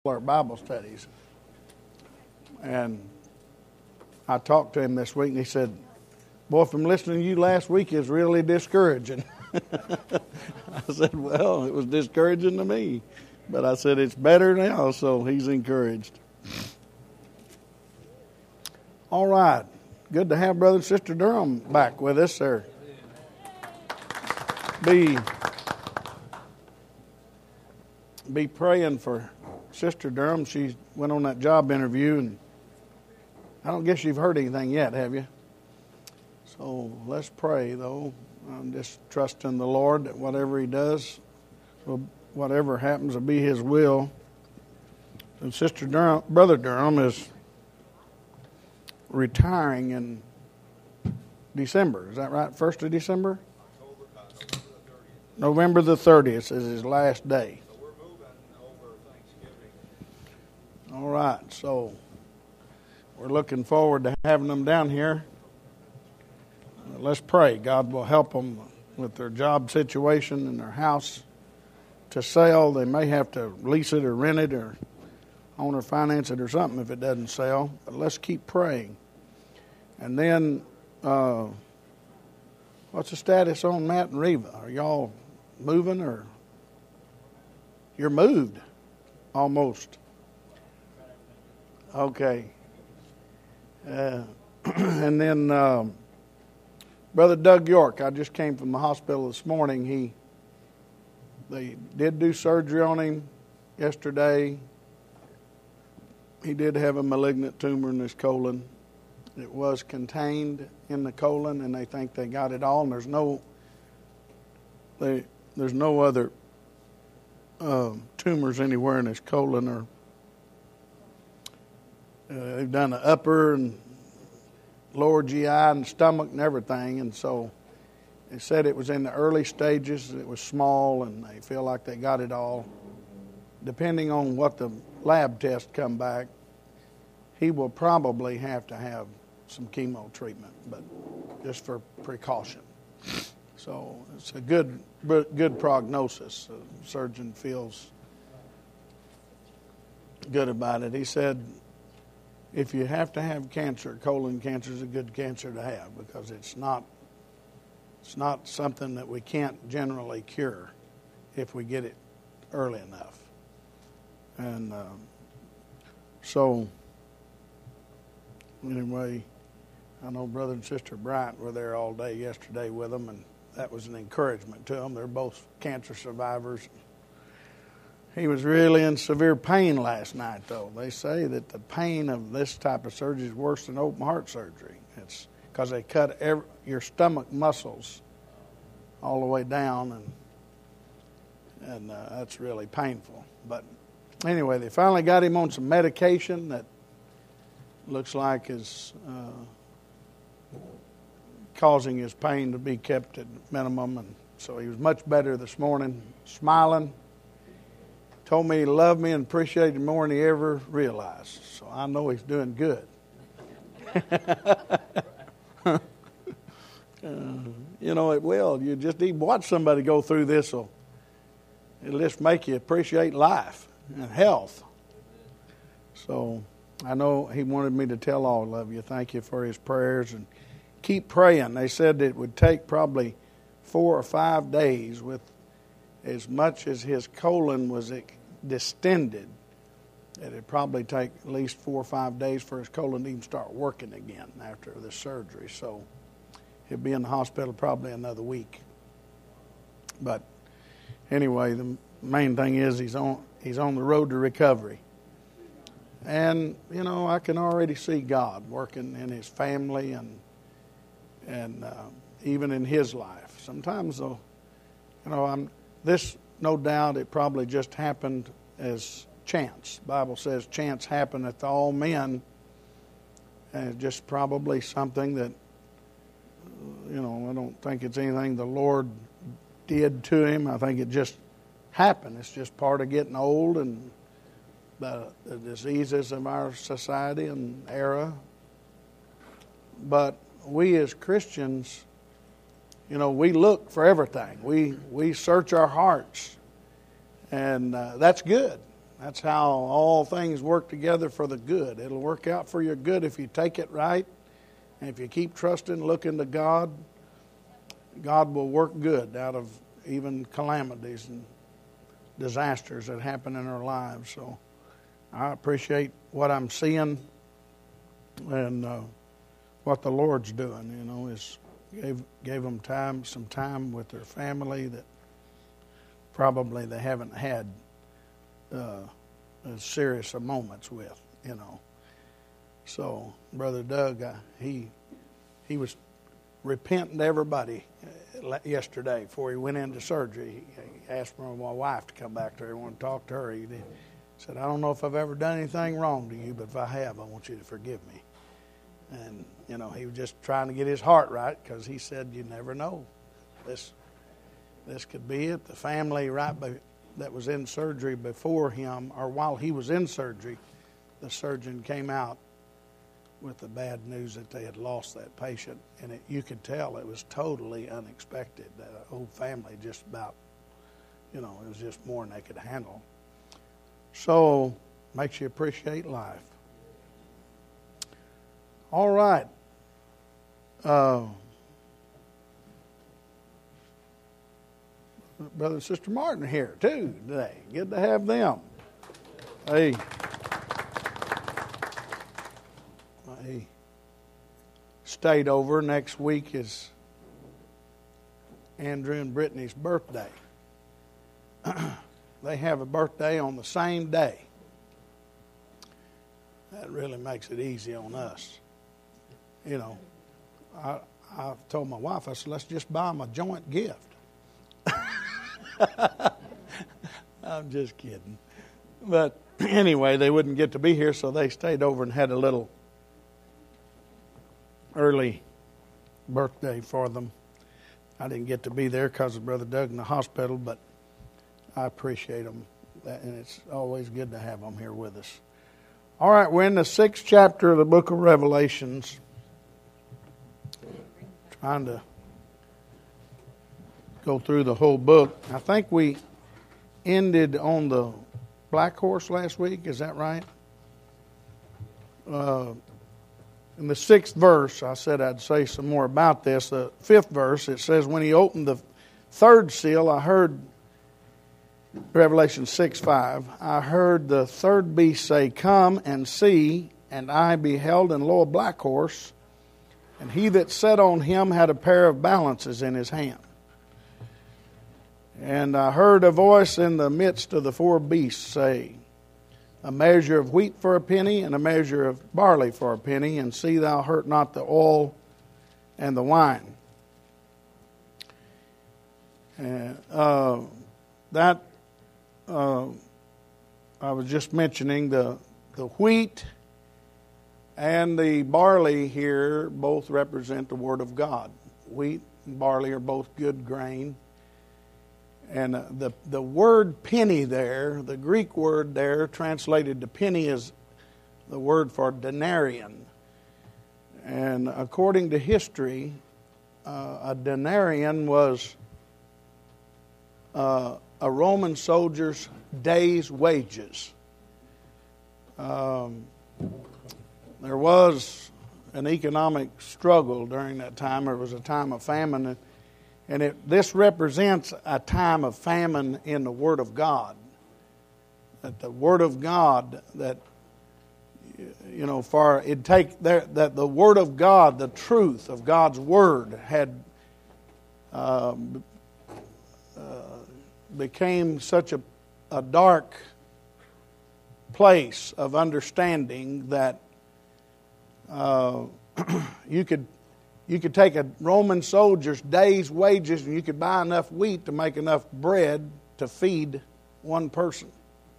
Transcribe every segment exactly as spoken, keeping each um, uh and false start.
our Bible studies. And I talked to him this week, and he said, boy, from listening to you last week is really discouraging. I said, well, it was discouraging to me. But I said, it's better now, so he's encouraged. All right. Good to have Brother and Sister Durham back with us, sir. Be, be praying for Sister Durham. She went on that job interview, and I don't guess you've heard anything yet, have you? So let's pray, though. I'm just trusting the Lord that whatever He does, will, whatever happens, will be His will. And Sister Durham, Brother Durham is retiring in December. Is that right? First of December? November the thirtieth is his last day. So we're moving over Thanksgiving. All right, so we're looking forward to having them down here. Let's pray. God will help them with their job situation and their house to sell. They may have to lease it or rent it or own or finance it or something if it doesn't sell. But let's keep praying. And then, uh, what's the status on Matt and Reva? Are y'all moving, or you're moved almost? Okay. Uh, and then um, Brother Doug York, I just came from the hospital this morning. He they did do surgery on him yesterday. He did have a malignant tumor in his colon. It was contained in the colon, and they think they got it all. And there's no, they, there's no other uh, tumors anywhere in his colon. Or uh, they've done the upper and lower G I and stomach and everything, and so they said it was in the early stages. It was small, and they feel like they got it all. Depending on what the lab tests come back, he will probably have to have some chemo treatment, but just for precaution. So it's a good good prognosis. The surgeon feels good about it. He said, if you have to have cancer, colon cancer is a good cancer to have, because it's not it's not something that we can't generally cure if we get it early enough. And um, so anyway, I know Brother and Sister Bryant were there all day yesterday with them, and that was an encouragement to them. They're both cancer survivors. He was really in severe pain last night, though. They say that the pain of this type of surgery is worse than open heart surgery. It's because they cut every, your stomach muscles all the way down, and and uh, that's really painful. But anyway, they finally got him on some medication that looks like is uh, causing his pain to be kept at minimum, and so he was much better this morning, smiling. Told me he loved me and appreciated me more than he ever realized. So I know he's doing good. uh, you know, it will. You just even watch somebody go through this. Will it'll just make you appreciate life and health. So I know he wanted me to tell all of you, thank you for his prayers, and keep praying. They said it would take probably four or five days, with as much as his colon was distended, that it'd probably take at least four or five days for his colon to even start working again after the surgery. So he'll be in the hospital probably another week. But anyway, the main thing is he's on he's on the road to recovery. And, you know, I can already see God working in his family and and uh, even in his life. Sometimes, though, you know, I'm this, no doubt, it probably just happened as chance. The Bible says chance happeneth to all men. And it's just probably something that, you know, I don't think it's anything the Lord did to him. I think it just happened. It's just part of getting old and the, the diseases of our society and era. But we as Christians, you know, we look for everything. We we search our hearts, and uh, that's good. That's how all things work together for the good. It'll work out for your good if you take it right. And if you keep trusting, looking to God, God will work good out of even calamities and disasters that happen in our lives. So I appreciate what I'm seeing and uh, what the Lord's doing. You know, is gave gave them time, some time with their family that probably they haven't had uh, as serious of moments with. You know, so Brother Doug, uh, he he was repenting to everybody yesterday before he went into surgery. He asked for my wife to come back there. He wanted to talk to her. He did. Said, I don't know if I've ever done anything wrong to you, but if I have, I want you to forgive me. And, you know, he was just trying to get his heart right because he said, you never know. This this could be it. The family right be, that was in surgery before him, or while he was in surgery, the surgeon came out with the bad news that they had lost that patient. And it, you could tell it was totally unexpected. The whole family just about, you know, it was just more than they could handle. So, makes you appreciate life. All right. Uh, Brother and Sister Martin are here, too, today. Good to have them. Hey. I stayed over. Next week is Andrew and Brittany's birthday. They have a birthday on the same day. That really makes it easy on us. You know, I I told my wife, I said, let's just buy them a joint gift. I'm just kidding. But anyway, they wouldn't get to be here, so they stayed over and had a little early birthday for them. I didn't get to be there because of Brother Doug in the hospital, but I appreciate them, and it's always good to have them here with us. All right, we're in the sixth chapter of the book of Revelations. Trying to go through the whole book. I think we ended on the black horse last week. Is that right? Uh, in the sixth verse, I said I'd say some more about this. The fifth verse, it says, when he opened the third seal, I heard, Revelation six five, I heard the third beast say, come and see, and I beheld, and lo, a black horse, and he that sat on him had a pair of balances in his hand. And I heard a voice in the midst of the four beasts say, a measure of wheat for a penny, and a measure of barley for a penny, and see thou hurt not the oil and the wine. And uh, that uh, I was just mentioning the the wheat and the barley here both represent the Word of God. Wheat and barley are both good grain. And uh, the, the word penny there, the Greek word there translated to penny is the word for denarian. And according to history, uh, a denarian was uh, a Roman soldier's day's wages. Um, there was an economic struggle during that time. There was a time of famine, and, and it, this represents a time of famine in the Word of God. That the Word of God, that you know, for it take there that the Word of God, the truth of God's Word, had uh, uh, became such a, a dark place of understanding that uh, you could you could take a Roman soldier's day's wages and you could buy enough wheat to make enough bread to feed one person.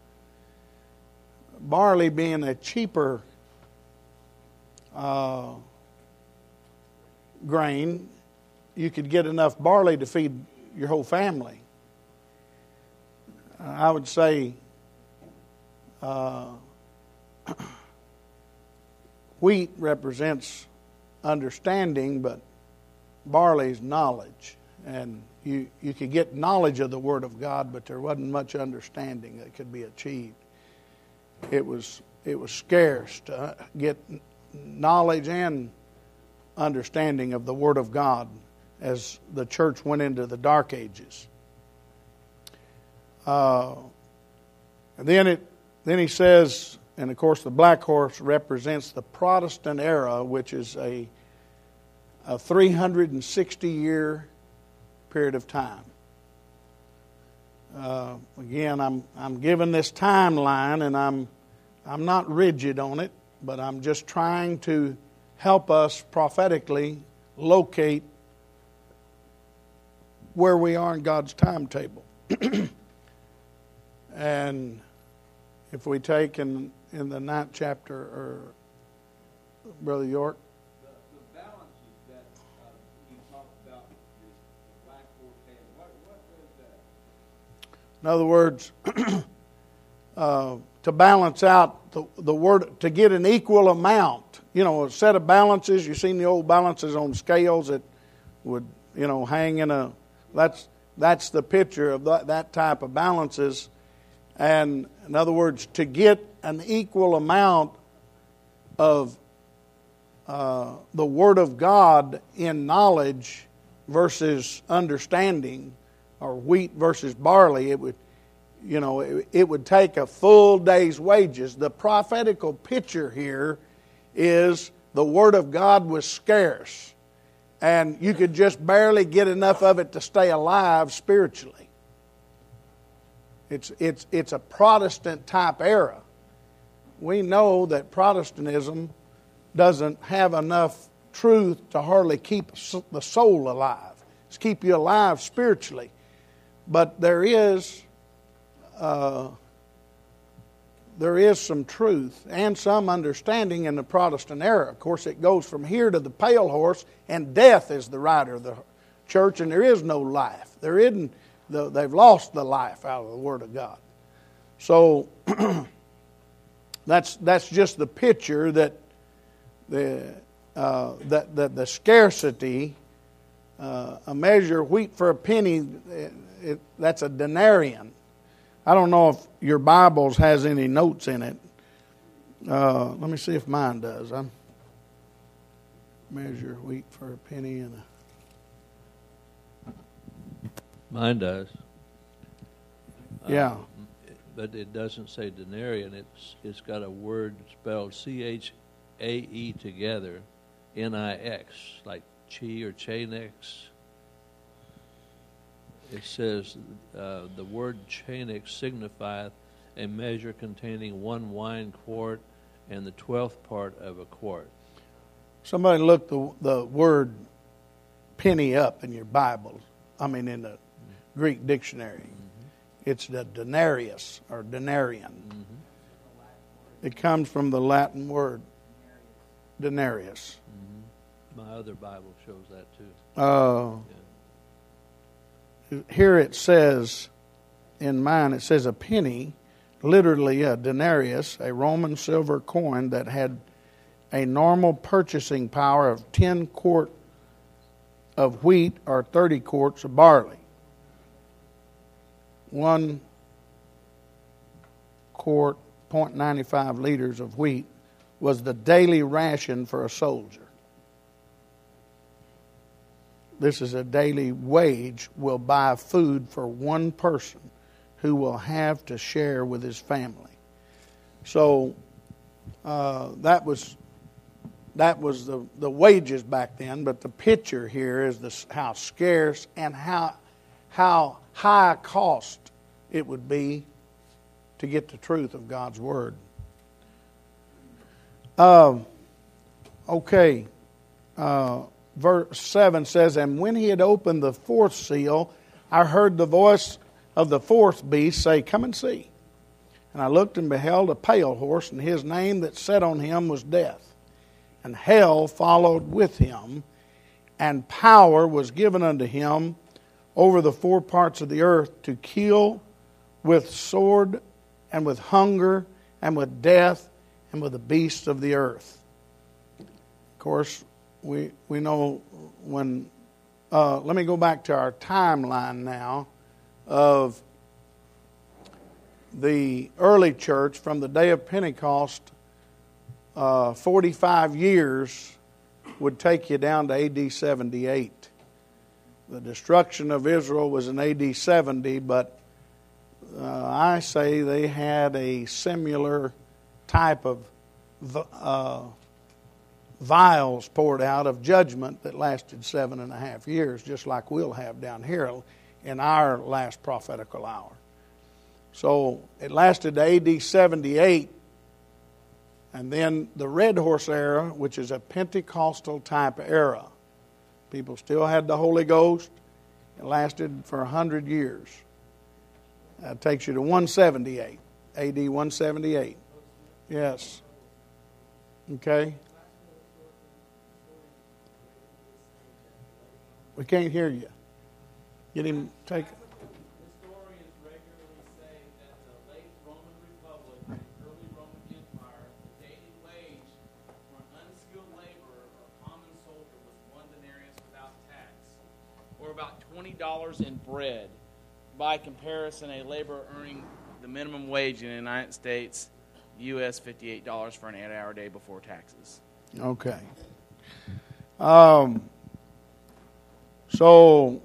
Barley being a cheaper uh, grain, you could get enough barley to feed your whole family. Uh, I would say uh, wheat represents understanding, but barley is knowledge. And you, you could get knowledge of the Word of God, but there wasn't much understanding that could be achieved. it was it was scarce to get knowledge and understanding of the Word of God as the church went into the Dark Ages. Uh, and then it then he says, and of course the black horse represents the Protestant era, which is a a three hundred sixty year period of time. Uh, again, I'm I'm given this timeline, and I'm I'm not rigid on it, but I'm just trying to help us prophetically locate where we are in God's timetable. And if we take in in the ninth chapter, or Brother York. The, the balances that uh, you talked about, the black horse had, what, what was that? In other words, uh, to balance out the, the word, to get an equal amount, you know, a set of balances. You've seen the old balances on scales that would, you know, hang in a, that's that's the picture of that, that type of balances. And in other words, to get an equal amount of uh, the Word of God in knowledge versus understanding, or wheat versus barley, it would, you know, it, it would take a full day's wages. The prophetical picture here is the Word of God was scarce, and you could just barely get enough of it to stay alive spiritually. It's it's it's a Protestant type era. We know that Protestantism doesn't have enough truth to hardly keep the soul alive. It's keep you alive spiritually. But there is uh, there is some truth and some understanding in the Protestant era. Of course, it goes from here to the pale horse, and death is the rider of the church, and there is no life. There isn't. The, they've lost the life out of the Word of God. So that's that's just the picture that the uh, that that the scarcity, uh, a measure of wheat for a penny, it, it, that's a denarian. I don't know if your Bibles has any notes in it. Uh, let me see if mine does. I'm measure wheat for a penny and a. Mine does. Yeah. Um, but it doesn't say denarian. It's it's got a word spelled C H A E together, N I X, like chi or chainix. It says uh, the word chainix signifieth a measure containing one wine quart and the twelfth part of a quart. Somebody look the the word penny up in your Bible. I mean, in the Greek dictionary. Mm-hmm. It's the denarius or denarian. Mm-hmm. It comes from the Latin word denarius. Mm-hmm. My other Bible shows that too. Uh, yeah. Here it says, in mine, it says a penny, literally a denarius, a Roman silver coin that had a normal purchasing power of ten quart of wheat or thirty quarts of barley. One quart, zero point nine five liters of wheat was the daily ration for a soldier. This is a daily wage will buy food for one person who will have to share with his family. So uh, that was that was the, the wages back then, but the picture here is this, how scarce and how how high cost it would be to get the truth of God's Word. Um, okay. Uh, verse seven says, and when he had opened the fourth seal, I heard the voice of the fourth beast say, come and see. And I looked and beheld a pale horse, and his name that sat on him was Death. And hell followed with him, and power was given unto him over the four parts of the earth to kill with sword and with hunger and with death and with the beasts of the earth. Of course, we we know when, uh, let me go back to our timeline now of the early church from the day of Pentecost, uh, forty-five years would take you down to A D seventy-eight. The destruction of Israel was in A D seventy, but uh, I say they had a similar type of uh, vials poured out of judgment that lasted seven and a half years, just like we'll have down here in our last prophetical hour. So it lasted to A D seventy-eight, and then the Red Horse era, which is a Pentecostal type era. People still had the Holy Ghost. It lasted for one hundred years. That takes you to one seventy-eight, A D one seventy-eight. Yes. Okay. We can't hear you. Get him, take... Historians regularly say that the late Roman Republic and early Roman Empire, the daily wage for an unskilled laborer or common soldier was one denarius without tax, or about twenty dollars in bread. By comparison, a laborer earning the minimum wage in the United States, U S fifty-eight dollars for an eight-hour day before taxes. Okay. Um, so...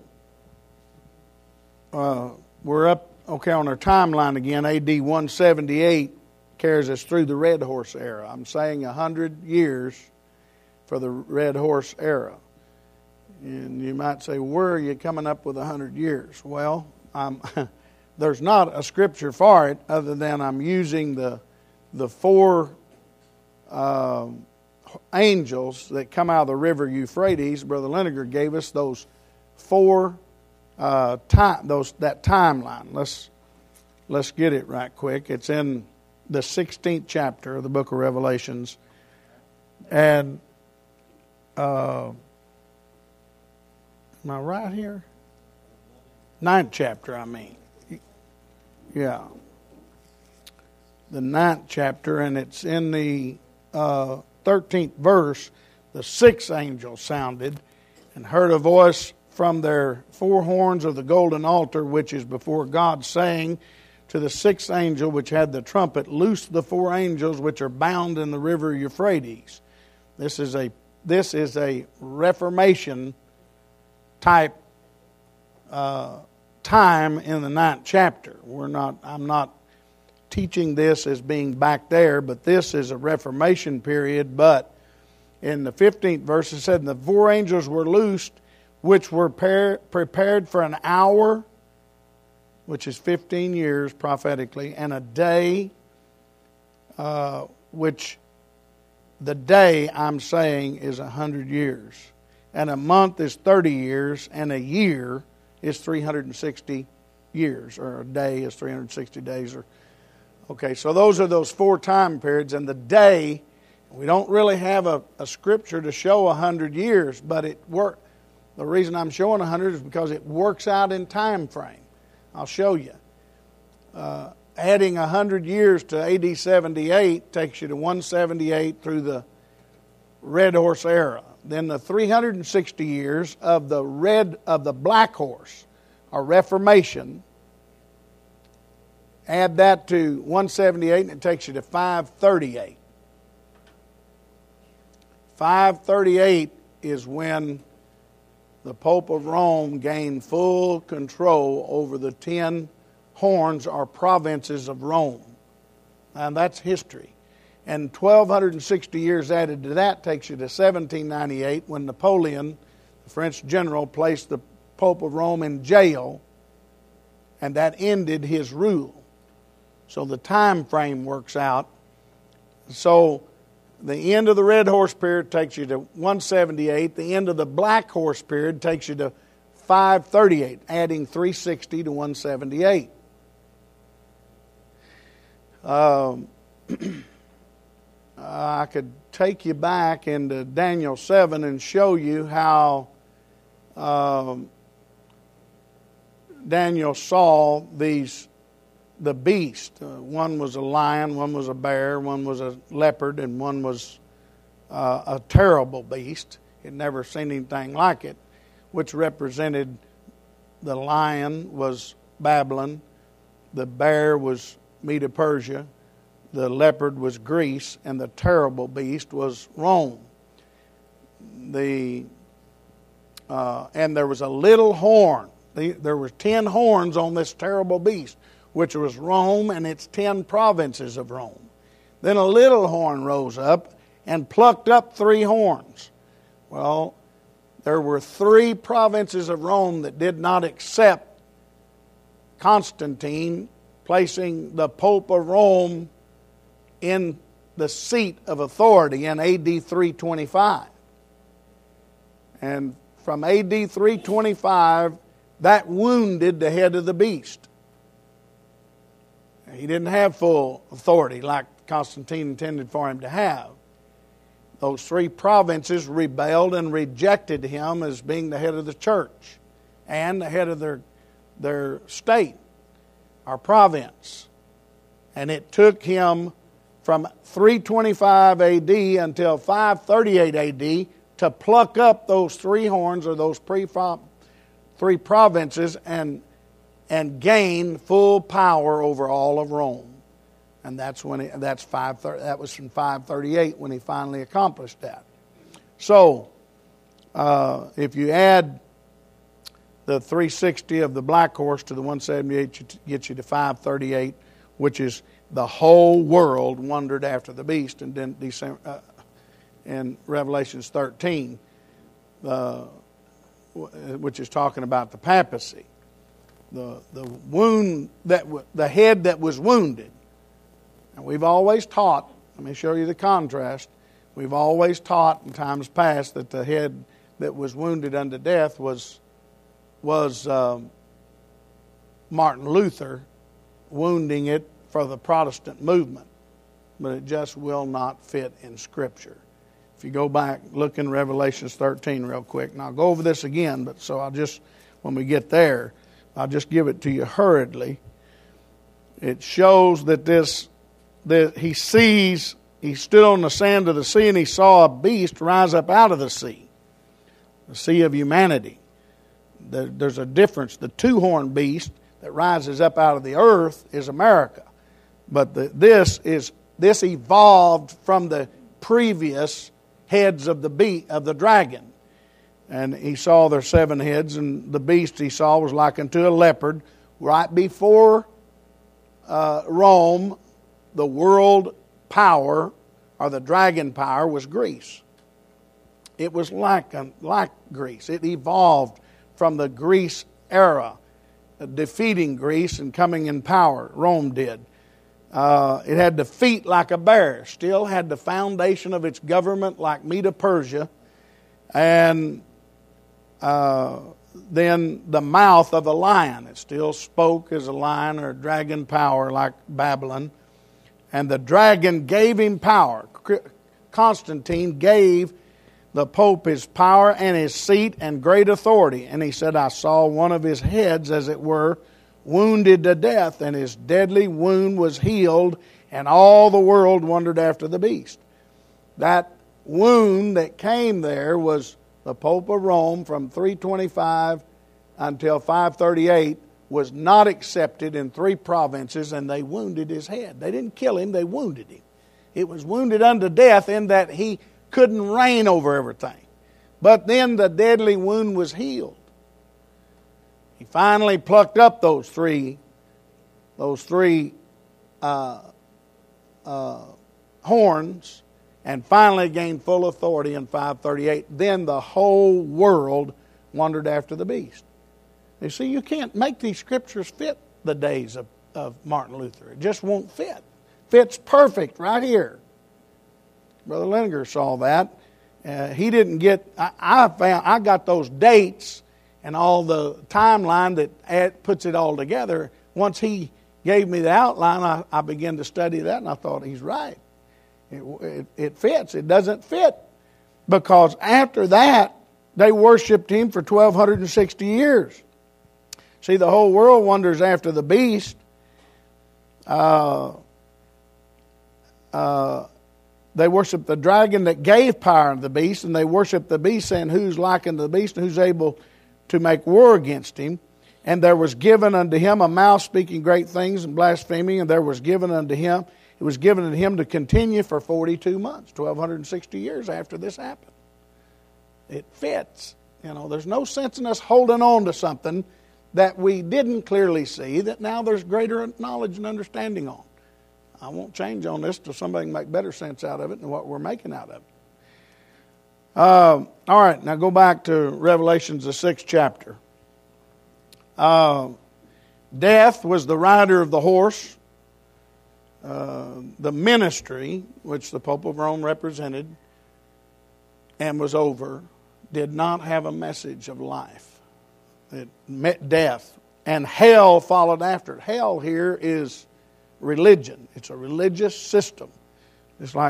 Uh, we're up, okay, on our timeline again. A D one seventy-eight carries us through the Red Horse era. I'm saying one hundred years for the Red Horse era. And you might say, where are you coming up with one hundred years? Well, I'm, there's not a scripture for it other than I'm using the, the four uh, angels that come out of the river Euphrates. Brother Linegar gave us those four Uh, time those that timeline. Let's let's get it right quick. It's in the sixteenth chapter of the book of Revelations, and uh, am I right here? Ninth chapter, I mean, yeah, the ninth chapter, and it's in the uh, thirteenth verse. The sixth angel sounded, and heard a voice from their four horns of the golden altar, which is before God, saying to the sixth angel which had the trumpet, loose the four angels which are bound in the river Euphrates. This is a this is a Reformation type uh, time in the ninth chapter. We're not. I'm not teaching this as being back there, but this is a Reformation period. But in the fifteenth verse, it said, "And the four angels were loosed, which were par- prepared for an hour," which is fifteen years prophetically, "and a day," uh, which the day I'm saying is one hundred years. "And a month is thirty years, and a year is three hundred sixty years, or a day is three hundred sixty days. Or Okay, so those are those four time periods, and the day, we don't really have a, a scripture to show one hundred years, but it worked. The reason I'm showing one hundred is because it works out in time frame. I'll show you. Uh, adding one hundred years to A D seventy-eight takes you to one seventy-eight through the Red Horse era. Then the three hundred sixty years of the red of the Black Horse, or Reformation. Add that to one seventy-eight, and it takes you to five thirty-eight. five thirty-eight is when the Pope of Rome gained full control over the ten horns or provinces of Rome. And that's history. And twelve sixty years added to that takes you to seventeen ninety-eight, when Napoleon, the French general, placed the Pope of Rome in jail, and that ended his rule. So the time frame works out. So the end of the Red Horse period takes you to one seventy-eight. The end of the Black Horse period takes you to five thirty-eight, adding three sixty to one seventy-eight. Um, I could take you back into Daniel seven and show you how um, Daniel saw these the beast. Uh, one was a lion, one was a bear, one was a leopard, and one was uh, a terrible beast. He'd never seen anything like it, which represented the lion was Babylon, the bear was Medo Persia, the leopard was Greece, and the terrible beast was Rome. The uh, and there was a little horn. The, there were ten horns on this terrible beast, which was Rome and its ten provinces of Rome. Then a little horn rose up and plucked up three horns. Well, there were three provinces of Rome that did not accept Constantine placing the Pope of Rome in the seat of authority in A D three twenty-five. And from A D three twenty-five, that wounded the head of the beast. He didn't have full authority like Constantine intended for him to have. Those three provinces rebelled and rejected him as being the head of the church and the head of their, their state, our province. And it took him from three twenty-five A D until five thirty-eight A D to pluck up those three horns or those pre three provinces and and gain full power over all of Rome. And that's when he, that's five that was from five thirty-eight when he finally accomplished that. So uh, if you add the three sixty of the black horse to the one seventy-eight, gets you to five thirty-eight, which is the whole world wondered after the beast. And then December, uh, in Revelations thirteen, uh, which is talking about the papacy, the the wound that w- the head that was wounded. And we've always taught. Let me show you the contrast. We've always taught in times past that the head that was wounded unto death was was um, Martin Luther wounding it for the Protestant movement, but it just will not fit in Scripture. If you go back, look in Revelations thirteen real quick, and I'll go over this again, but so I'll just, when we get there, I'll just give it to you hurriedly. It shows that this, that he sees, he stood on the sand of the sea and he saw a beast rise up out of the sea, the sea of humanity. There, there's a difference. The two-horned beast that rises up out of the earth is America. But the, this is this evolved from the previous heads of the be- of the dragon. And he saw their seven heads, and the beast he saw was like unto a leopard. Right before uh, Rome, the world power, or the dragon power, was Greece. It was like, like Greece. It evolved from the Greece era, defeating Greece and coming in power. Rome did. Uh, it had the feet like a bear, still had the foundation of its government like Medo Persia, and uh, then the mouth of a lion. It still spoke as a lion or a dragon power like Babylon. And the dragon gave him power. Constantine gave the Pope his power and his seat and great authority. And he said, I saw one of his heads, as it were, wounded to death, and his deadly wound was healed, and all the world wondered after the beast. That wound that came there was the Pope of Rome from three twenty-five until five thirty-eight was not accepted in three provinces, and they wounded his head. They didn't kill him, they wounded him. It was wounded unto death in that he couldn't reign over everything. But then the deadly wound was healed. He finally plucked up those three, those three uh, uh, horns, and finally gained full authority in five thirty-eight. Then the whole world wondered after the beast. You see, you can't make these scriptures fit the days of, of Martin Luther. It just won't fit. Fits perfect right here. Brother Leninger saw that. Uh, he didn't get. I, I found. I got those dates and all the timeline that add, puts it all together. Once he gave me the outline, I, I began to study that, and I thought he's right. It, it, it fits. It doesn't fit because after that they worshipped him for twelve sixty years. See, the whole world wonders after the beast. Uh, uh, they worship the dragon that gave power to the beast, and they worship the beast, saying, who's like unto the beast and who's able to make war against him. And there was given unto him a mouth speaking great things and blaspheming, and there was given unto him, it was given unto him to continue for forty-two months, twelve sixty years after this happened. It fits. You know, there's no sense in us holding on to something that we didn't clearly see, that now there's greater knowledge and understanding on. I won't change on this till somebody can make better sense out of it than what we're making out of it. Uh, all right, now go back to Revelations, the sixth chapter. Uh, death was the rider of the horse. Uh, the ministry, which the Pope of Rome represented and was over, did not have a message of life. It met death. And hell followed after it. Hell here is religion. It's a religious system. It's like,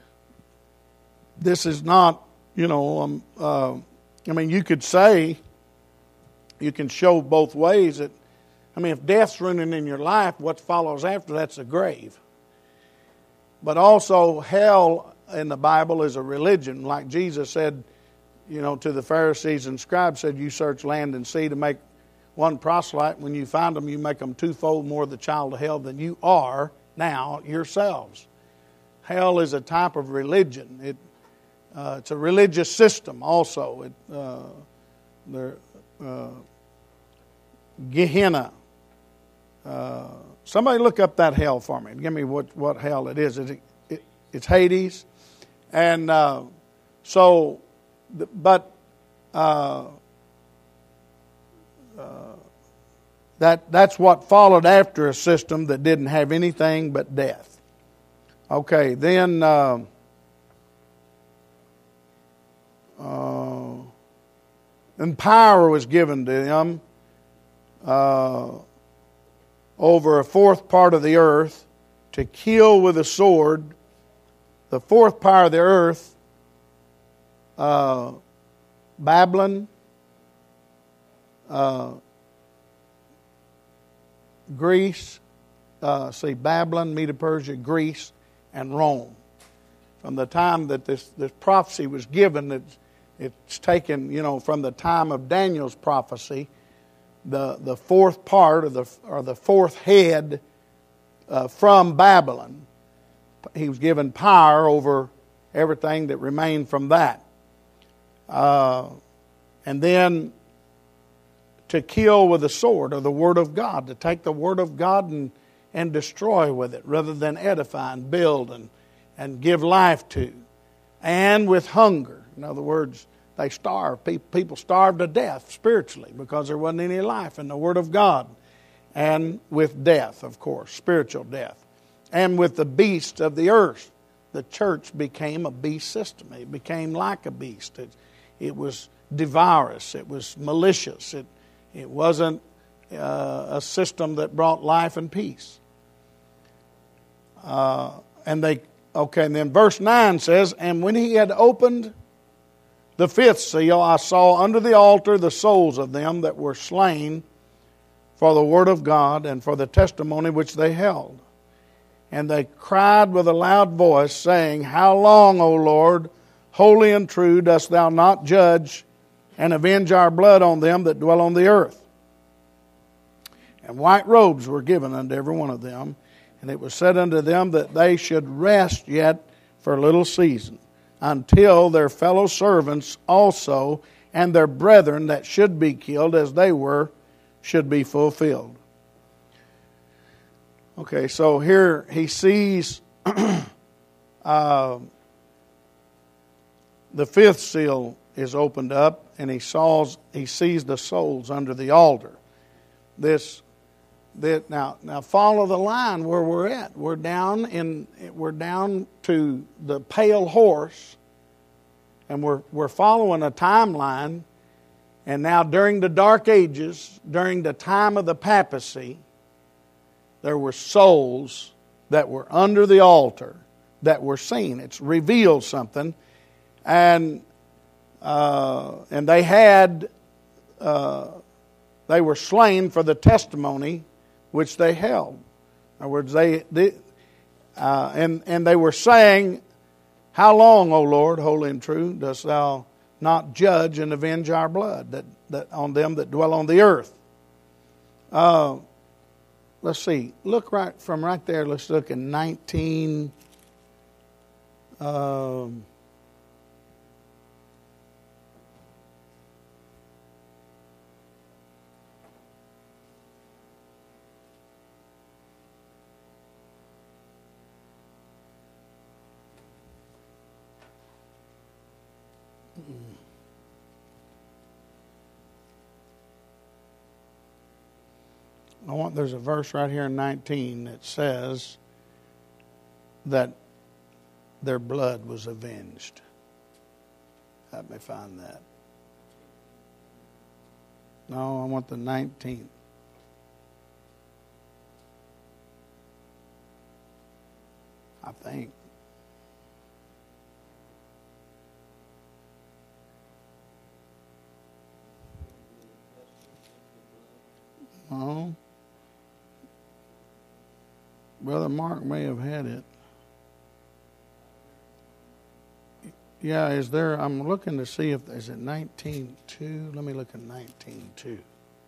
this is not, you know, um, uh, I mean, you could say, you can show both ways that, I mean, if death's running in your life, what follows after that's a grave. But also, hell in the Bible is a religion. Like Jesus said, you know, to the Pharisees and scribes, said, you search land and sea to make one proselyte. When you find them, you make them twofold more the child of hell than you are now yourselves. Hell is a type of religion. It uh, it's a religious system also. It uh, there. Uh, Gehenna. Uh, somebody look up that hell for me. Give me what, what hell it is. It, it, it's Hades. And uh, so, but uh, uh, that that's what followed after a system that didn't have anything but death. Okay, then uh, uh, and power was given to them uh, over a fourth part of the earth to kill with a sword. The fourth part of the earth, uh, Babylon, uh, Greece, uh, see Babylon, Medo-Persia, Greece, and Rome. From the time that this, this prophecy was given, it's, it's taken, you know, from the time of Daniel's prophecy, the, the fourth part or the, or the fourth head uh, from Babylon. He was given power over everything that remained from that. Uh, and then to kill with a sword, or the Word of God, to take the Word of God and, and destroy with it, rather than edify and build and, and give life to. And with hunger. In other words, they starved. People starved to death spiritually because there wasn't any life in the Word of God. And with death, of course, spiritual death. And with the beasts of the earth. The church became a beast system. It became like a beast. It, it was devourous. It was malicious. It, it wasn't uh, a system that brought life and peace. Uh, and they, okay, and then verse nine says, and when he had opened the fifth seal, I saw under the altar the souls of them that were slain for the word of God and for the testimony which they held. And they cried with a loud voice, saying, how long, O Lord, holy and true, dost thou not judge and avenge our blood on them that dwell on the earth? And white robes were given unto every one of them, and it was said unto them that they should rest yet for a little season, until their fellow servants also and their brethren that should be killed as they were should be fulfilled. Okay, so here he sees uh, the fifth seal is opened up, and he saws he sees the souls under the altar. This, that now now follow the line where we're at. We're down in we're down to the pale horse, and we're we're following a timeline. And now during the Dark Ages, during the time of the papacy, there were souls that were under the altar that were seen. It's revealed something. And uh, and they had, uh, they were slain for the testimony which they held. In other words, they, they uh, and, and they were saying, how long, O Lord, holy and true, dost thou not judge and avenge our blood that, that on them that dwell on the earth? Uh, let's see. Look right from right there. Let's look at nineteen. Um, I want. There's a verse right here in nineteen that says that their blood was avenged. Help me find that. No, I want the nineteenth. I think. Oh. Brother Mark may have had it. Yeah, is there, I'm looking to see if, is it nineteen two? Let me look at nineteen two.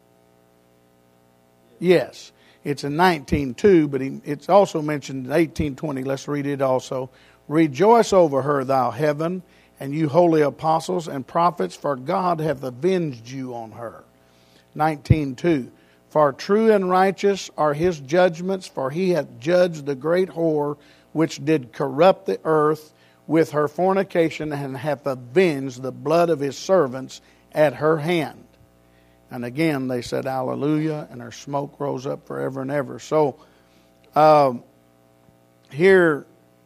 Yes, it's in nineteen two, but he, it's also mentioned in eighteen twenty. Let's read it also. Rejoice over her, thou heaven, and you holy apostles and prophets, for God hath avenged you on her. nineteen two. For true and righteous are his judgments, for he hath judged the great whore which did corrupt the earth with her fornication, and hath avenged the blood of his servants at her hand. And again they said, Hallelujah, and her smoke rose up forever and ever. So um, here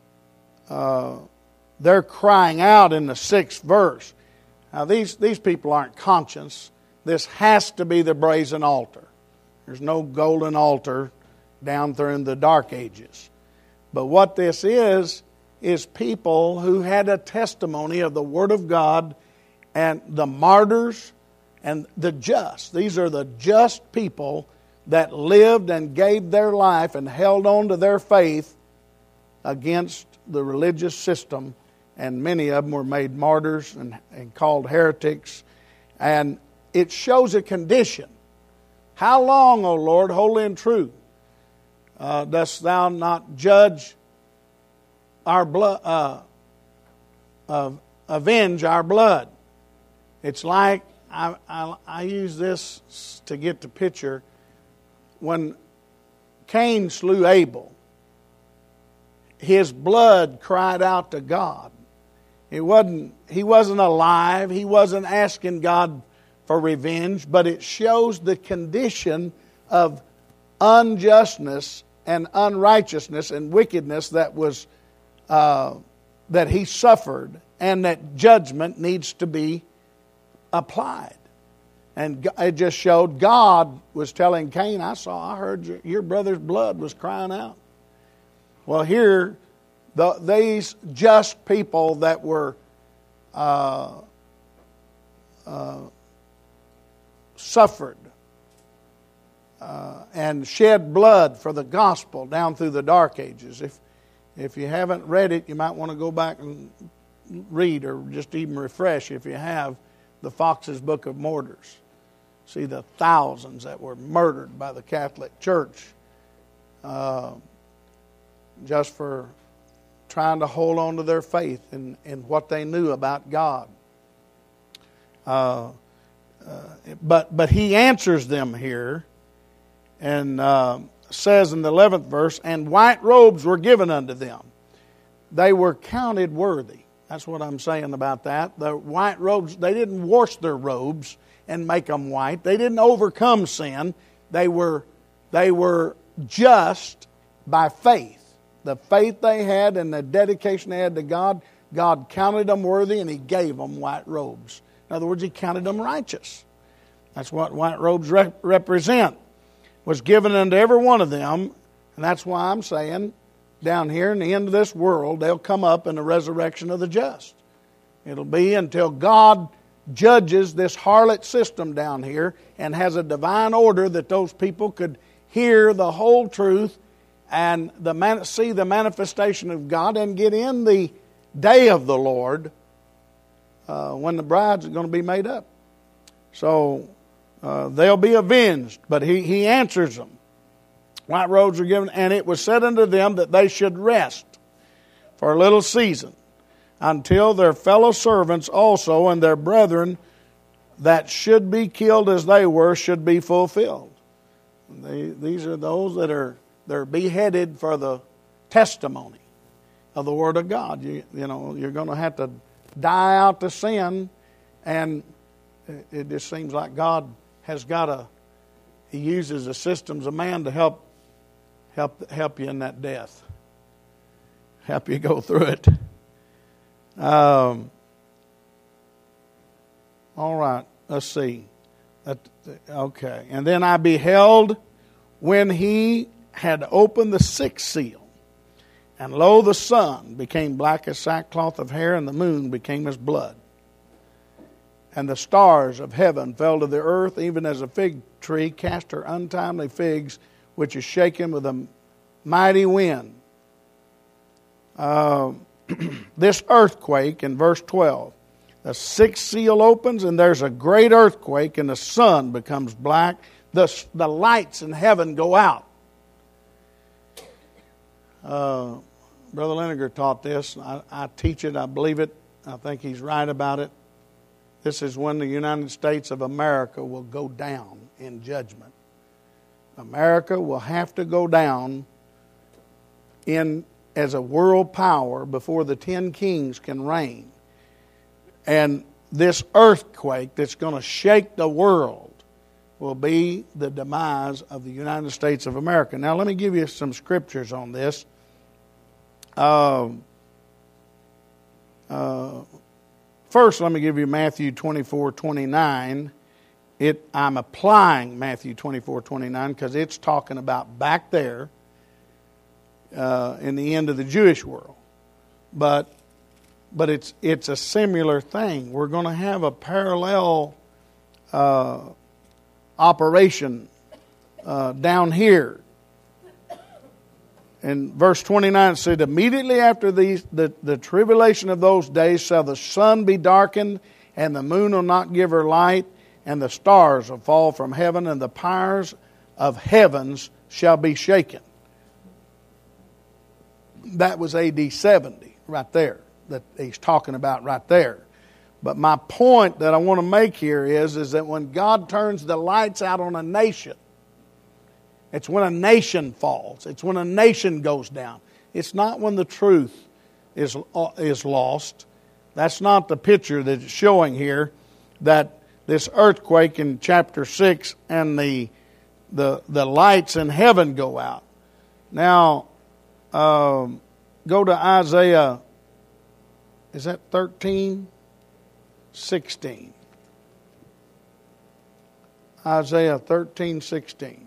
uh, they're crying out in the sixth verse. Now these, these people aren't conscious. This has to be the brazen altar. There's no golden altar down through in the dark ages. But what this is, is people who had a testimony of the Word of God, and the martyrs and the just. These are the just people that lived and gave their life and held on to their faith against the religious system. And many of them were made martyrs and, and called heretics. And it shows a condition. How long, O Lord, holy and true, uh, dost thou not judge our blood, uh, uh, avenge our blood? It's like, I, I, I use this to get the picture. When Cain slew Abel, his blood cried out to God. It wasn't, he wasn't alive. He wasn't asking God for revenge, but it shows the condition of unjustness and unrighteousness and wickedness that was uh, that he suffered, and that judgment needs to be applied. And it just showed God was telling Cain, I saw, I heard your, your brother's blood was crying out. Well, here, the, these just people that were uh, uh, suffered uh, and shed blood for the gospel down through the dark ages. If if you haven't read it, you might want to go back and read, or just even refresh if you have, the Fox's Book of Martyrs. See the thousands that were murdered by the Catholic Church uh, just for trying to hold on to their faith and, and what they knew about God. Uh, uh, but but he answers them here and uh, says in the eleventh verse, and white robes were given unto them. They were counted worthy. That's what I'm saying about that. The white robes, they didn't wash their robes and make them white. They didn't overcome sin. They were, they were just by faith. The faith they had and the dedication they had to God, God counted them worthy and He gave them white robes. In other words, He counted them righteous. That's what white robes rep- represent. Was given unto every one of them, and that's why I'm saying down here in the end of this world, they'll come up in the resurrection of the just. It'll be until God judges this harlot system down here and has a divine order that those people could hear the whole truth and the man, see the manifestation of God and get in the day of the Lord uh, when the bride's going to be made up. So uh, they'll be avenged. But he, he answers them. White robes are given, and it was said unto them that they should rest for a little season, until their fellow servants also and their brethren that should be killed as they were should be fulfilled. They, these are those that are they're beheaded for the testimony of the Word of God. You, you know, you're going to have to die out to sin, and it just seems like God has got a, He uses the systems of man to help help help you in that death, help you go through it. Um, all right, let's see. That, okay, and then I beheld when he had opened the sixth seal, and lo, the sun became black as sackcloth of hair, and the moon became as blood. And the stars of heaven fell to the earth, even as a fig tree cast her untimely figs, which is shaken with a mighty wind. Uh, this earthquake in verse twelve. The sixth seal opens, and there's a great earthquake, and the sun becomes black. The, the lights in heaven go out. Uh, Brother Liniger taught this. I, I teach it. I believe it. I think he's right about it. This is when the United States of America will go down in judgment. America will have to go down in as a world power before the ten kings can reign. And this earthquake that's going to shake the world will be the demise of the United States of America. Now, let me give you some scriptures on this. Uh, uh, first, let me give you Matthew twenty-four twenty-nine. It, I'm applying Matthew twenty-four twenty-nine because it's talking about back there uh, in the end of the Jewish world. But But it's it's a similar thing. We're going to have a parallel uh, operation uh, down here. In verse twenty-nine it said, immediately after these, the, the tribulation of those days shall the sun be darkened, and the moon will not give her light, and the stars will fall from heaven, and the powers of heavens shall be shaken. That was A D seventy right there. That he's talking about right there. But my point that I want to make here is, is that when God turns the lights out on a nation, it's when a nation falls. It's when a nation goes down. It's not when the truth is, is lost. That's not the picture that it's showing here, that this earthquake in chapter six and the, the, the lights in heaven go out. Now, um, go to Isaiah. Is that thirteen? sixteen. Isaiah thirteen, sixteen.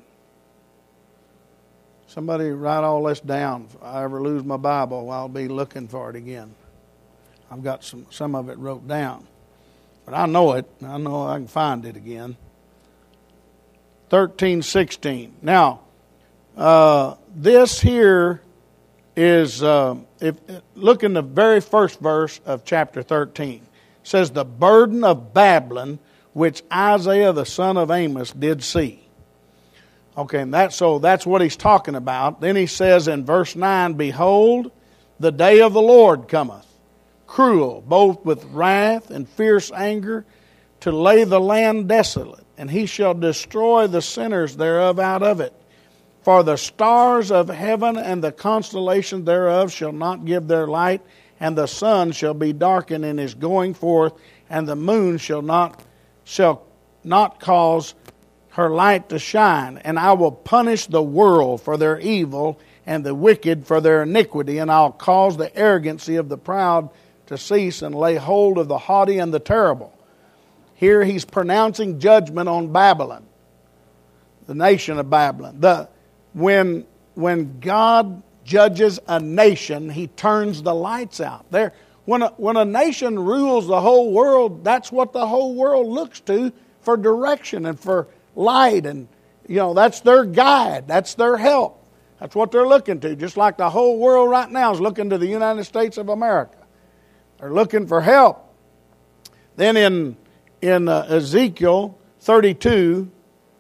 Somebody write all this down. If I ever lose my Bible, I'll be looking for it again. I've got some, some of it wrote down. But I know it. I know I can find it again. thirteen, sixteen. Now, uh, this here is, uh, if look in the very first verse of chapter thirteen. It says, the burden of Babylon, which Isaiah the son of Amos did see. Okay, and that, so that's what he's talking about. Then he says in verse nine, behold, the day of the Lord cometh, cruel, both with wrath and fierce anger, to lay the land desolate, and he shall destroy the sinners thereof out of it. For the stars of heaven and the constellations thereof shall not give their light, and the sun shall be darkened in his going forth, and the moon shall not shall not cause her light to shine. And I will punish the world for their evil, and the wicked for their iniquity, and I'll cause the arrogancy of the proud to cease, and lay hold of the haughty and the terrible. Here he's pronouncing judgment on Babylon, the nation of Babylon. The When when God judges a nation, he turns the lights out. There, when a, when a nation rules the whole world, that's what the whole world looks to for direction and for light, and you know that's their guide, that's their help. That's what they're looking to. Just like the whole world right now is looking to the United States of America. They're looking for help. Then in in uh, Ezekiel thirty-two,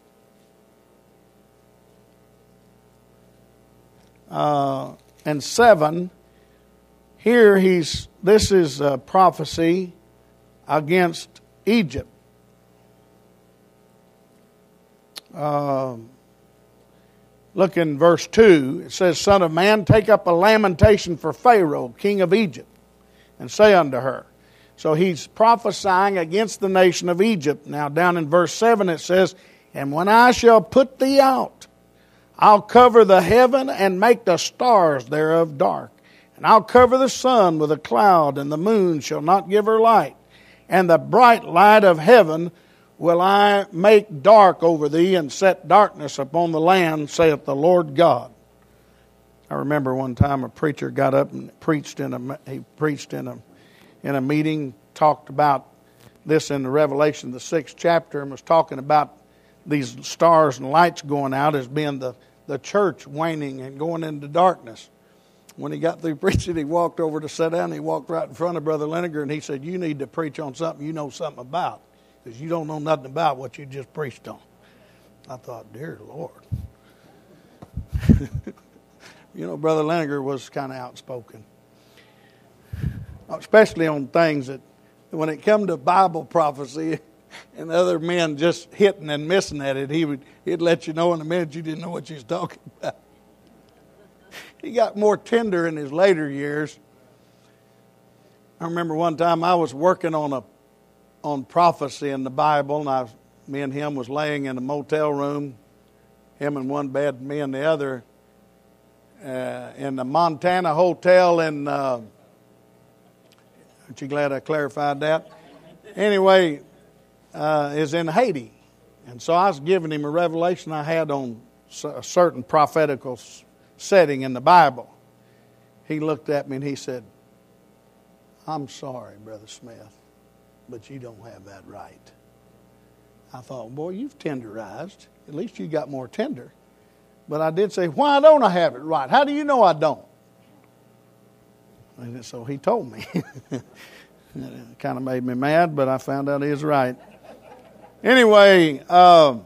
uh, and seven, here he's, this is a prophecy against Egypt. Uh, look in verse two. It says, Son of man, take up a lamentation for Pharaoh, king of Egypt, and say unto her. So he's prophesying against the nation of Egypt. Now down in verse seven it says, And when I shall put thee out, I'll cover the heaven and make the stars thereof dark. And I'll cover the sun with a cloud, and the moon shall not give her light. And the bright light of heaven will I make dark over thee, and set darkness upon the land, saith the Lord God. I remember one time a preacher got up and preached in a he preached in a in a meeting, talked about this in the Revelation, the sixth chapter, and was talking about these stars and lights going out as being the, the church waning and going into darkness. When he got through preaching, he walked over to sit down, and he walked right in front of Brother Leniger, and he said, You need to preach on something you know something about, because you don't know nothing about what you just preached on. I thought, dear Lord. You know, Brother Leniger was kind of outspoken, especially on things that, when it come to Bible prophecy and other men just hitting and missing at it, he would he'd let you know in a minute you didn't know what you was talking about. He got more tender in his later years. I remember one time I was working on a on prophecy in the Bible, and I was, me and him was laying in a motel room, him in one bed, me in the other, uh, in the Montana Hotel in, uh, aren't you glad I clarified that? Anyway, uh, is in Haiti. And so I was giving him a revelation I had on a certain prophetical setting in the Bible. He looked at me and he said, I'm sorry, Brother Smith, but you don't have that right. I thought, boy, you've tenderized. At least you got more tender. But I did say, why don't I have it right? How do you know I don't? And so he told me. It kind of made me mad, but I found out he was right. Anyway, uh,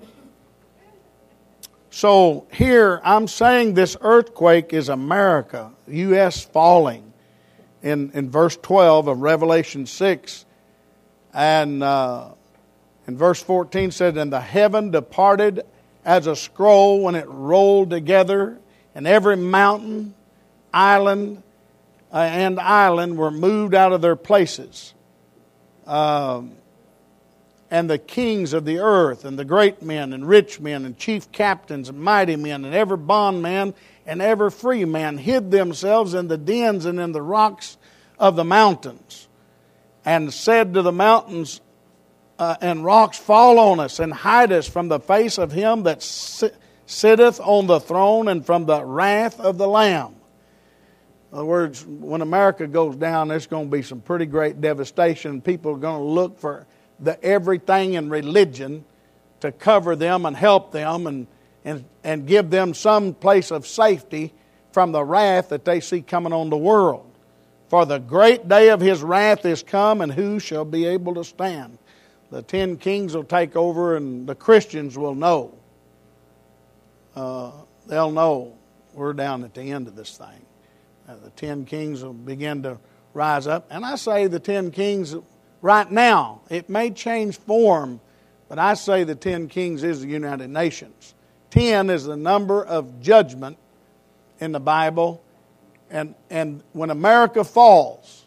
so here I'm saying this earthquake is America, U S falling in, in verse twelve of Revelation six. And uh, in verse fourteen said, And the heaven departed as a scroll when it rolled together, and every mountain, island, uh, and island were moved out of their places. Um, and the kings of the earth, and the great men, and rich men, and chief captains, and mighty men, and every bondman, and every free man hid themselves in the dens and in the rocks of the mountains, and said to the mountains uh, and rocks, Fall on us, and hide us from the face of him that sit, sitteth on the throne, and from the wrath of the Lamb. In other words, when America goes down, there's going to be some pretty great devastation. People are going to look for the everything in religion to cover them and help them and, and, and give them some place of safety from the wrath that they see coming on the world. For the great day of his wrath is come, and who shall be able to stand? The ten kings will take over, and the Christians will know. Uh, they'll know we're down at the end of this thing. Uh, the ten kings will begin to rise up. And I say the ten kings right now, it may change form, but I say the ten kings is the United Nations. Ten is the number of judgment in the Bible. And and when America falls,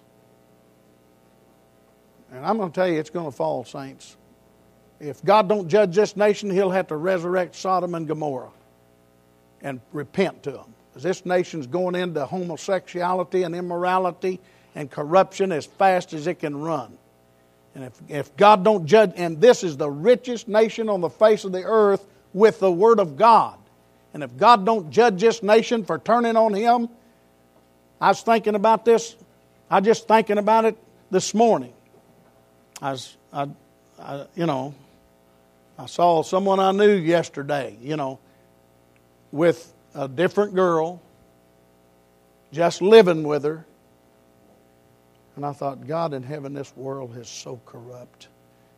and I'm going to tell you it's going to fall, saints. If God don't judge this nation, he'll have to resurrect Sodom and Gomorrah and repent to them. Because this nation's going into homosexuality and immorality and corruption as fast as it can run. And if, if God don't judge, and this is the richest nation on the face of the earth with the Word of God. And if God don't judge this nation for turning on him, I was thinking about this, I was just thinking about it this morning. I was, I, I, you know, I saw someone I knew yesterday, you know, with a different girl, just living with her. And I thought, God in heaven, this world is so corrupt.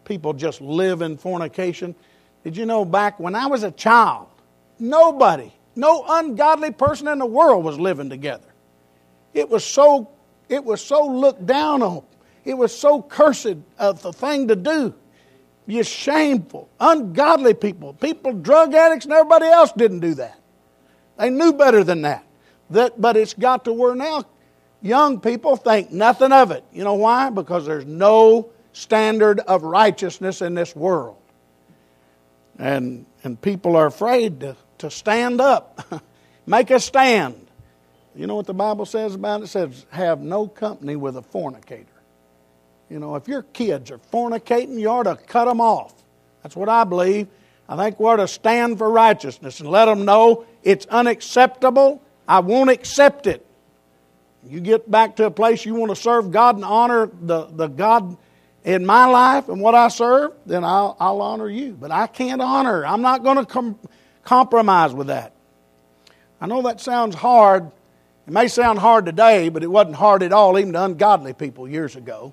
people just live in fornication. Did you know back when I was a child, nobody, no ungodly person in the world was living together. It was so, it was so looked down on. It was so cursed of the thing to do. You're shameful, ungodly people, people, drug addicts, and everybody else didn't do that. They knew better than that. That, but it's got to where now young people think nothing of it. You know why? Because there's no standard of righteousness in this world. And and people are afraid to, to stand up, make a stand. You know what the Bible says about it? It says, have no company with a fornicator. You know, if your kids are fornicating, you ought to cut them off. That's what I believe. I think we ought to stand for righteousness and let them know it's unacceptable. I won't accept it. You get back to a place you want to serve God and honor the, the God in my life and what I serve, then I'll, I'll honor you. But I can't honor. I'm not going to com- compromise with that. I know that sounds hard. It may sound hard today, but it wasn't hard at all even to ungodly people years ago.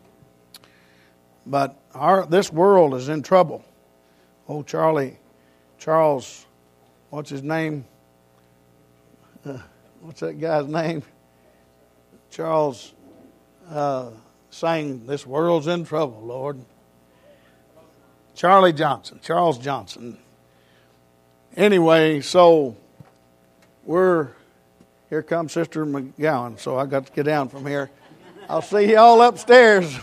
But our this world is in trouble. Oh, Charlie, Charles, what's his name? Uh, what's that guy's name? Charles uh, sang, "This world's in trouble, Lord." Charlie Johnson, Charles Johnson. Anyway, so we're, here comes Sister McGowan, so I got to get down from here. I'll see you all upstairs.